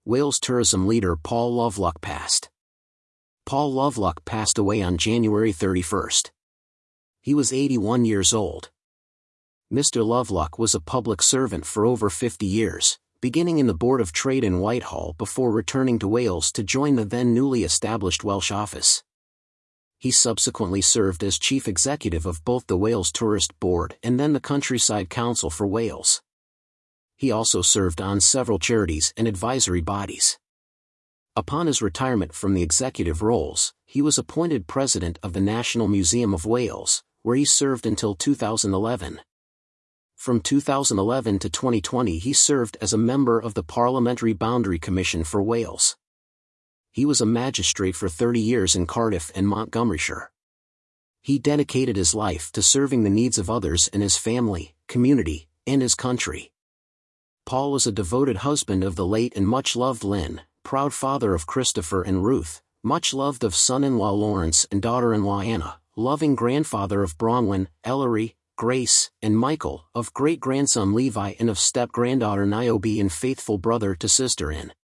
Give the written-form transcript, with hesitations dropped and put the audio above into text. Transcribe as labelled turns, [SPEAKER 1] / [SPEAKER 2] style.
[SPEAKER 1] Wales tourism leader Paul Lovelock passed. Paul Lovelock passed away on January 31. He was 81 years old. Mr. Lovelock was a public servant for over 50 years, beginning in the Board of Trade in Whitehall before returning to Wales to join the then newly established Welsh office. He subsequently served as chief executive of both the Wales Tourist Board and then the Countryside Council for Wales. He also served on several charities and advisory bodies. Upon his retirement from the executive roles, he was appointed president of the National Museum of Wales, where he served until 2011. From 2011 to 2020 he served as a member of the Parliamentary Boundary Commission for Wales. He was a magistrate for 30 years in Cardiff and Montgomeryshire. He dedicated his life to serving the needs of others in his family, community, and his country. Paul was a devoted husband of the late and much-loved Lynn, proud father of Christopher and Ruth, much-loved of son-in-law Lawrence and daughter-in-law Anna, loving grandfather of Bronwyn, Ellery, Grace, and Michael, of great-grandson Levi and of step-granddaughter Niobe and faithful brother to sister Anne.